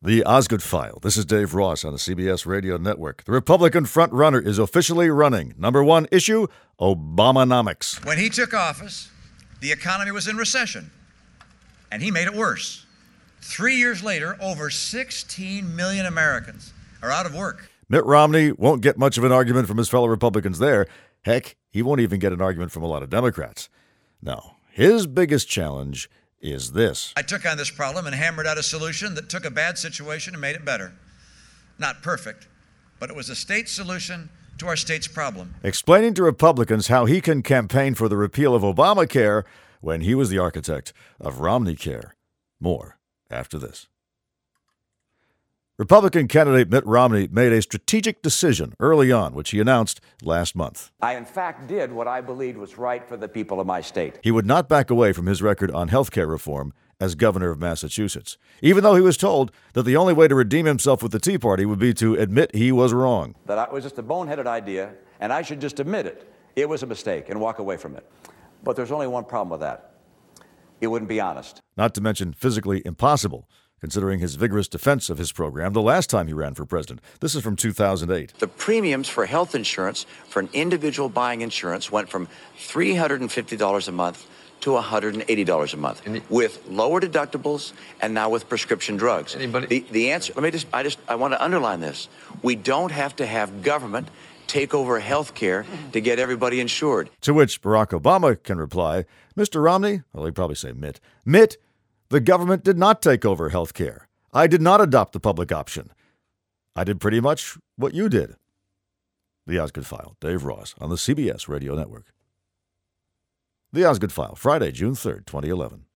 The Osgood File. This is Dave Ross on the CBS Radio Network. The Republican frontrunner is officially running. Number one issue, Obamonomics. When he took office, the economy was in recession, and he made it worse. 3 years later, over 16 million Americans are out of work. Mitt Romney won't get much of an argument from his fellow Republicans there. Heck, he won't even get an argument from a lot of Democrats. No, his biggest challenge is this. I took on this problem and hammered out a solution that took a bad situation and made it better. Not perfect, but it was a state solution to our state's problem. Explaining to Republicans how he can campaign for the repeal of Obamacare when he was the architect of Romneycare. More after this. Republican candidate Mitt Romney made a strategic decision early on, which he announced last month. I, in fact, did what I believed was right for the people of my state. He would not back away from his record on health care reform as governor of Massachusetts, even though he was told that the only way to redeem himself with the Tea Party would be to admit he was wrong. That it was just a boneheaded idea, and I should just admit it. It was a mistake and walk away from it. But there's only one problem with that. It wouldn't be honest. Not to mention physically impossible, considering his vigorous defense of his program the last time he ran for president. This is from 2008. The premiums for health insurance for an individual buying insurance went from $350 a month to $180 a month, with lower deductibles and now with prescription drugs. The answer, I want to underline this. We don't have to have government take over health care to get everybody insured. To which Barack Obama can reply, Mr. Romney, well, he'd probably say Mitt, the government did not take over health care. I did not adopt the public option. I did pretty much what you did. The Osgood File, Dave Ross on the CBS Radio Network. The Osgood File, Friday, June 3rd, 2011.